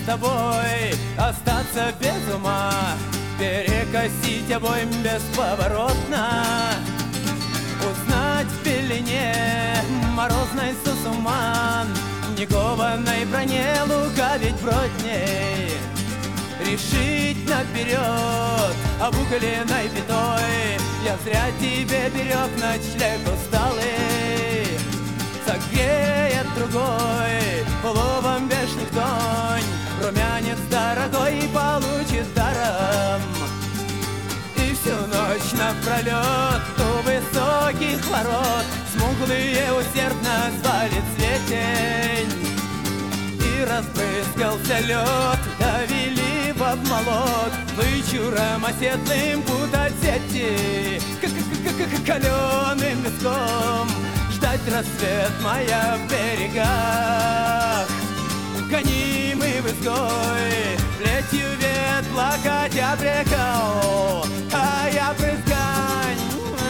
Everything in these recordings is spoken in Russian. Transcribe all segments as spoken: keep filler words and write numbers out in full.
тобой остаться без ума, перекосить обоим бесповоротно, узнать в пелене морозной сусуман, не кованой броне лукавить бродней, решить наперед обугленной пятой. Я зря тебе берег ночлег усталый, согреет другой уловом вешних тонь, румянец дорогой получит даром. И всю ночь напролет у высоких ворот смуглые усердно звали цветень, и разбрызгался лед, довели в обмолот вычуром оседлым путать сети, каленым виском ждать рассвет моя в берегах. Гонимый в изгой плетью вет плакать обрекал, а я брызгань.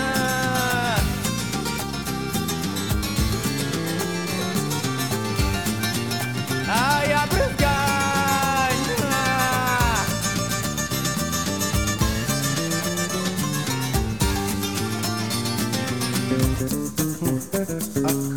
А я брызгань.